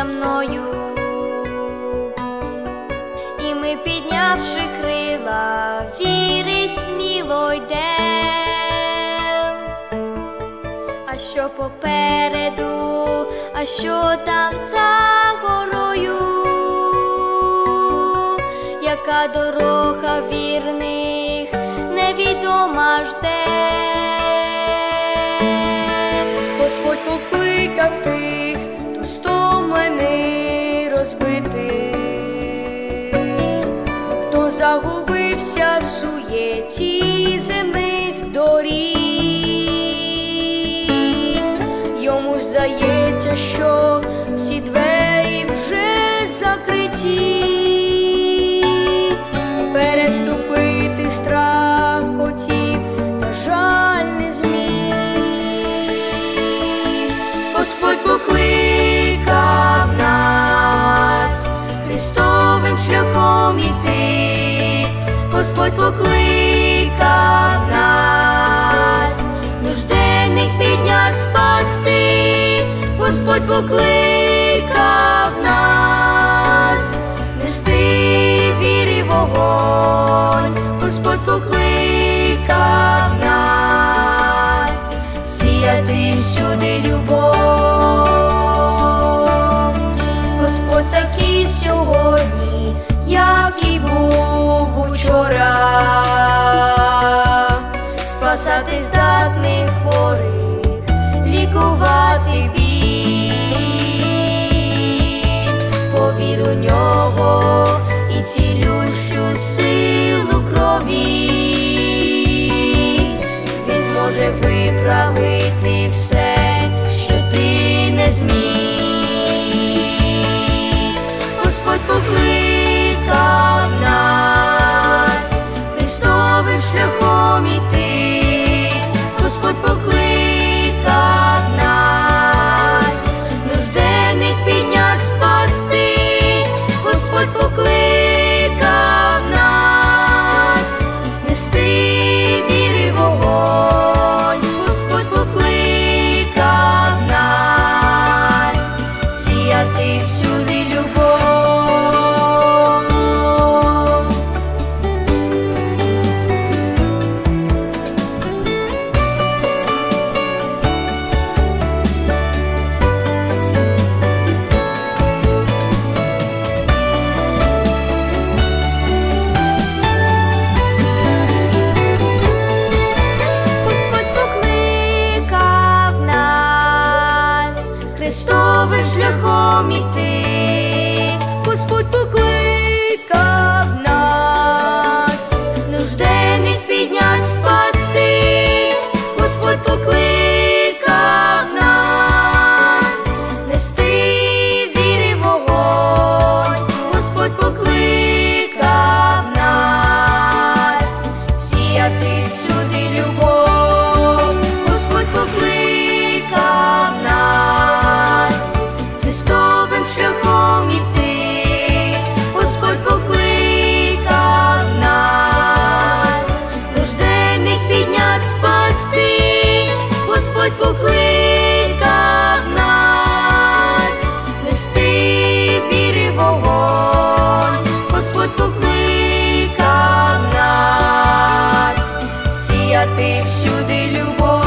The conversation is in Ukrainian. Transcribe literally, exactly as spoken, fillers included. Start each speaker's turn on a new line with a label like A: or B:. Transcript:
A: за мною, і ми, піднявши крила, віри сміло йдем. А що попереду, а що там за горою, яка дорога вірних невідома жде. Господь покликав тих, хто стомлений, розбитий, хто загубився в суєті земних доріг. Йому здається, що всі двері вже закриті, переступити страх хотів, та жаль не зміг. Господь покликав нас Христовим шляхом іти, Господь покликав нас нужденних піднять, спасти, Господь покликав нас нести віри вогонь, Господь покликав нас сіяти всюди любов. Господь такий сьогодні, як і був учора, спасати здатних хворих, лікувати біль. Повір у нього і цілющу силу крові, він зможе виправити все, що ти не зміг. Господь покликав нас Христовим шляхом іти, Господь покликав нас нужденних піднять, спасти, Господь покликав нас нести віри вогонь, Господь покликав нас сіяти всюди любов. Христовим шляхом іти, Господь покликав нас нужденних піднять, спасти, Господь покликав нас нести віри вогонь, Господь покликав нас сіяти всюди любов, Господь покликав нас Христовим шляхом іти, Господь покликав нас нужденних піднять, спасти, Господь покликав нас нести віри вогонь, Господь покликав нас сіяти всюди любов.